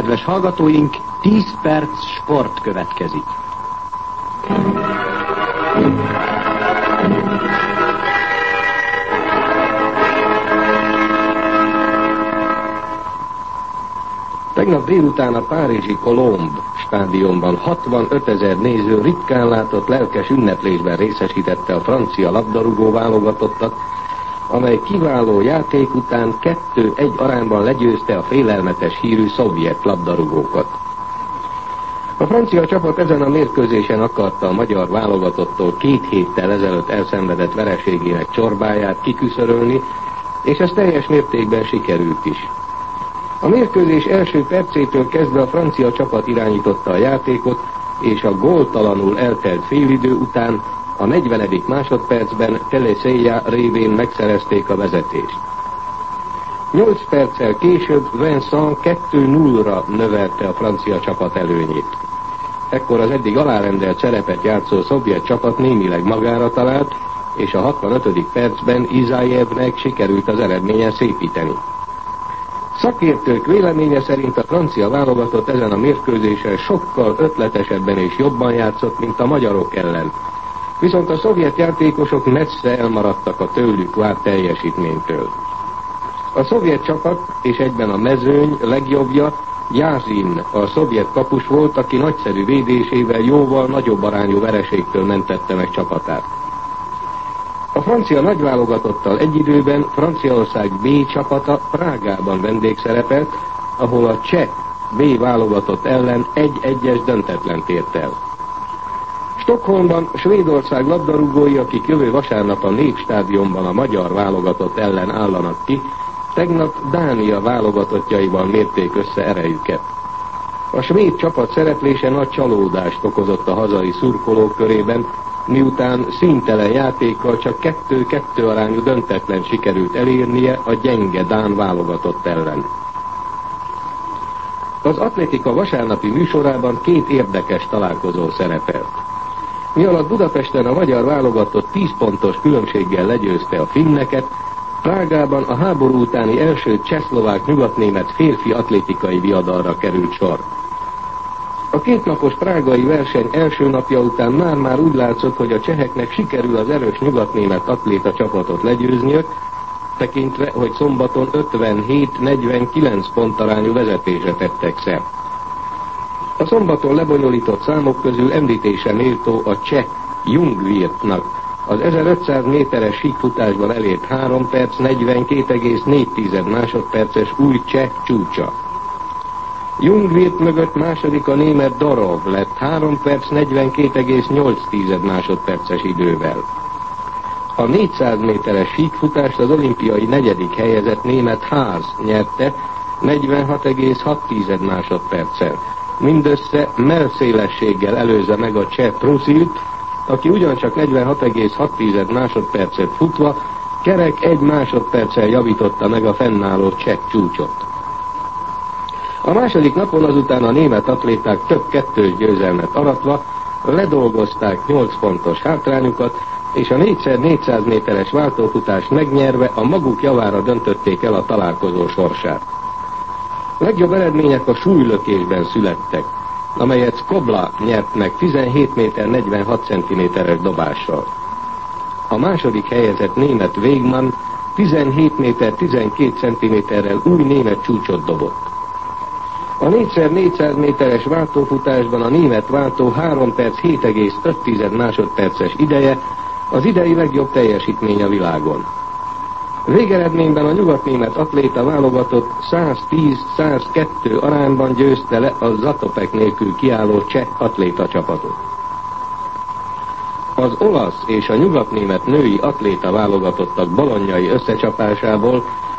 Kedves hallgatóink, 10 perc sport következik. Tegnap délután a párizsi Colombe stadionban 65 000 néző ritkán látott lelkes ünneplésben részesítette a francia labdarúgó válogatottat, amely kiváló játék után 2-1 arányban legyőzte a félelmetes hírű szovjet labdarúgókat. A francia csapat ezen a mérkőzésen akarta a magyar válogatottól 2 héttel ezelőtt elszenvedett vereségének csorbáját kiküszörölni, és ez teljes mértékben sikerült is. A mérkőzés első percétől kezdve a francia csapat irányította a játékot, és a góltalanul eltelt félidő után a 40. másodpercben Teleseja révén megszerezték a vezetést. 8 perccel később Vincent 2-0-ra növelte a francia csapat előnyét. Ekkor az eddig alárendelt szerepet játszó szovjet csapat némileg magára talált, és a 65. percben Izajevnek sikerült az eredményen szépíteni. Szakértők véleménye szerint a francia válogatott ezen a mérkőzésen sokkal ötletesebben és jobban játszott, mint a magyarok ellen. Viszont a szovjet játékosok messze elmaradtak a tőlük várt teljesítménytől. A szovjet csapat és egyben a mezőny legjobbja Jázin, a szovjet kapus volt, aki nagyszerű védésével jóval nagyobb arányú vereségtől mentette meg csapatát. A francia nagyválogatottal egy időben Franciaország B csapata Prágában vendégszerepelt, ahol a cseh B válogatott ellen 1-1-es döntetlent ért el. Stockholmban Svédország labdarúgói, akik jövő vasárnap a Népstadionban a magyar válogatott ellen állanak ki, tegnap Dánia válogatottjaival mérték össze erejüket. A svéd csapat szereplése nagy csalódást okozott a hazai szurkolók körében, miután színtelen játékkal csak 2-2 arányú döntetlen sikerült elérnie a gyenge dán válogatott ellen. Az atlétika vasárnapi műsorában 2 érdekes találkozó szerepelt. Mi alatt Budapesten a magyar válogatott 10 pontos különbséggel legyőzte a finneket, Prágában a háború utáni első csehszlovák-nyugatnémet férfi atlétikai viadalra került sor. A 2 napos prágai verseny első napja után már úgy látszott, hogy a cseheknek sikerül az erős nyugatnémet atléta csapatot legyőzniük, tekintve, hogy szombaton 57-49 pontarányú vezetésre tettek szert. A szombaton lebonyolított számok közül említése méltó a cseh Jungwirtnak az 1500 méteres síkfutásban elért 3 perc 42,4 másodperces új cseh csúcsa. Jungwirth mögött második a német Darov lett 3 perc 42,8 másodperces idővel. A 400 méteres síkfutást az olimpiai 4. helyezett német Haas nyerte 46,6 másodperccel. Mindössze mellszélességgel előzze meg a cseh Prusilt, aki ugyancsak 46,6 másodpercet futva kerek 1 másodperccel javította meg a fennálló cseh csúcsot. A második napon azután a német atléták több 2-s győzelmet aratva ledolgozták 8 pontos hátrányukat, és a 4x400 méteres váltófutást megnyerve a maguk javára döntötték el a találkozó sorsát. Legjobb eredmények a súlylökésben születtek, amelyet Skobla nyert meg 17 méter 46 cm-es dobással. A második helyezett német Wegmann 17 méter 12 cm-rel új német csúcsot dobott. A 4x400 méteres váltófutásban a német váltó 3 perc 7,5 másodperces ideje az idei legjobb teljesítmény a világon. Végeredményben a nyugatnémet atléta válogatott 110-102 arányban győzte le a Zatopek nélkül kiálló cseh atléta csapatot. Az olasz és a nyugatnémet női atléta válogatottak bolonyai összecsapásából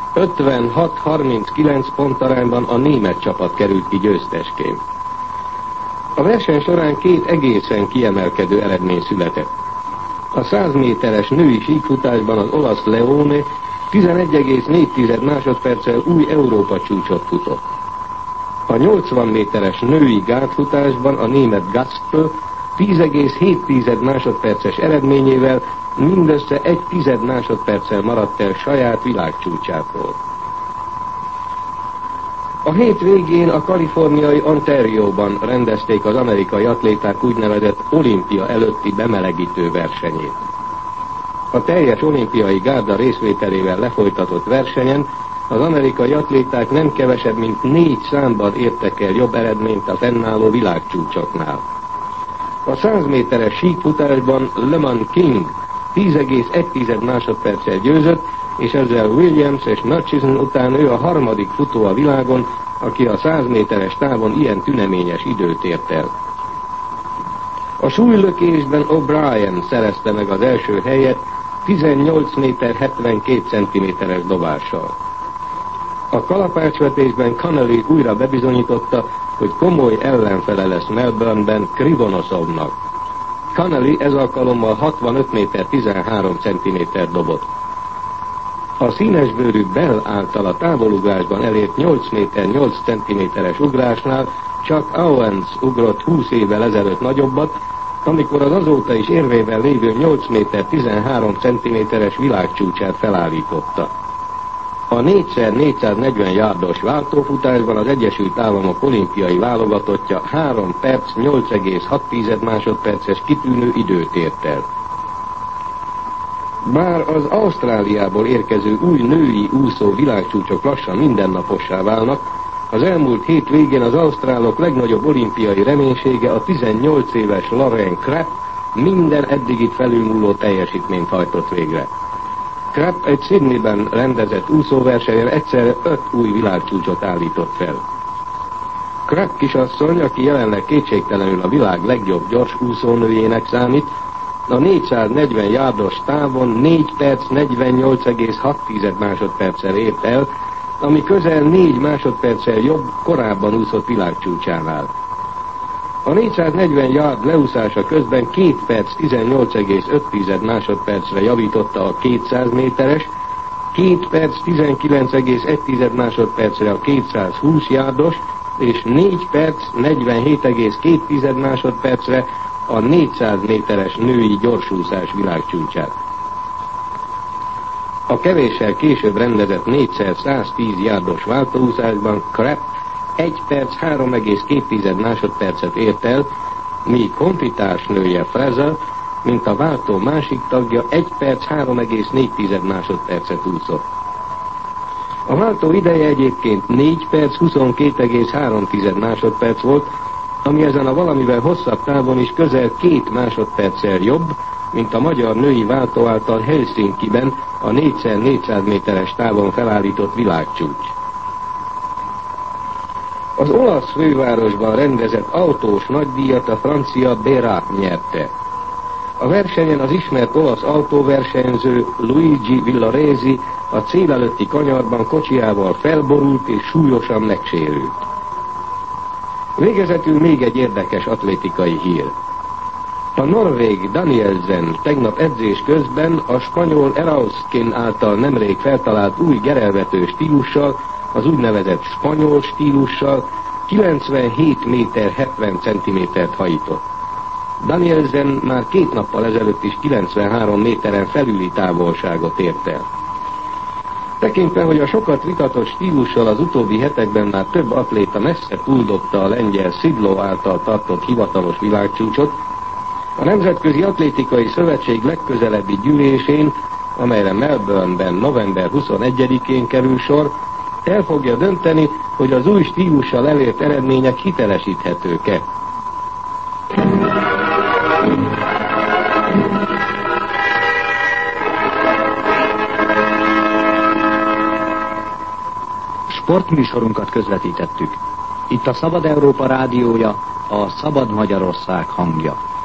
56-39 pontarányban a német csapat került ki győztesként. A verseny során 2 egészen kiemelkedő eredmény született. A 100 méteres női síkfutásban az olasz Leone 11,4 másodperccel új Európa csúcsot futott. A 80 méteres női gátfutásban a német Gaspl 10,7 másodperces eredményével mindössze 1 másodperccel maradt el saját világcsúcsától. A hét végén a kaliforniai Ontarióban rendezték az amerikai atléták úgynevezett olimpia előtti bemelegítő versenyét. A teljes olimpiai gárda részvételével lefolytatott versenyen az amerikai atléták nem kevesebb, mint 4 számban értek el jobb eredményt a fennálló világcsúcsoknál. A 100 méteres síkfutásban Lemon King 10,1 másodperccel győzött, és ezzel Williams és Murchison után ő a harmadik futó a világon, aki a 100 méteres távon ilyen tüneményes időt ért el. A súlylökésben O'Brien szerezte meg az első helyet 18 méter 72 centiméteres dobással. A kalapácsvetésben Connolly újra bebizonyította, hogy komoly ellenfele lesz Melbourneben Krivonosovnak. Connolly ez alkalommal 65 méter 13 centiméter dobott. A színesbőrű Bell által a távolugrásban elért 8 méter 8 centiméteres ugrásnál Chuck Owens ugrott 20 évvel ezelőtt nagyobbat, amikor az azóta is érvényben lévő 8 méter 13 centiméteres világcsúcsát felállította. A 4x440 yardos váltófutásban az Egyesült Államok olimpiai válogatottja 3 perc 8,6 másodperces kitűnő időt ért el. Bár az Ausztráliából érkező új női úszó világcsúcsok lassan mindennapossá válnak, az elmúlt hét végén az ausztrálok legnagyobb olimpiai reménysége a 18 éves Lauren Crabb minden eddigit felülmúló teljesítményt hajtott végre. Crabb egy Sydneyben rendezett úszóversenyen egyszerre 5 új világcsúcsot állított fel. Crabb kisasszony, aki jelenleg kétségtelenül a világ legjobb gyors úszónőjének számít, a 440 yardos távon 4 perc 48,6 másodperccel ért el, ami közel 4 másodperccel jobb korábban úszott világcsúcsánál. A 440 yard leúszása közben 2 perc 18,5 másodpercre javította a 200 méteres, 2 perc 19,1 másodpercre a 220 yardos, és 4 perc 47,2 másodpercre a 400 méteres női gyorsúszás világcsúcsát. A kevéssel később rendezett 4x110 yardos váltóúszásban Crabb 1 perc 3,2 másodpercet ért el, míg honfitársnője Fraser, mint a váltó másik tagja 1 perc 3,4 másodpercet úszott. A váltó ideje egyébként 4 perc 22,3 másodperc volt, ami ezen a valamivel hosszabb távon is közel 2 másodperccel jobb, mint a magyar női váltó által Helsinkiben a 4x400 méteres távon felállított világcsúcs. Az olasz fővárosban rendezett autós nagydíjat a francia Bérat nyerte. A versenyen az ismert olasz autóversenyző Luigi Villoresi a cél előtti kanyarban kocsiával felborult és súlyosan megsérült. Végezetül még egy érdekes atlétikai hír. A norvég Danielsen tegnap edzés közben a spanyol Erauskin által nemrég feltalált új gerelvető stílussal, az úgynevezett spanyol stílussal 97 méter 70 centimétert hajított. Danielsen már 2 nappal ezelőtt is 93 méteren felüli távolságot ért el. Tekintve, hogy a sokat vitatott stílussal az utóbbi hetekben már több atléta messze túldobta a lengyel Szidló által tartott hivatalos világcsúcsot, a Nemzetközi Atlétikai Szövetség legközelebbi gyűlésén, amelyre Melbourneben november 21-én kerül sor, el fogja dönteni, hogy az új stílussal elért eredmények hitelesíthetők-e. Sportműsorunkat közvetítettük. Itt a Szabad Európa rádiója, a Szabad Magyarország hangja.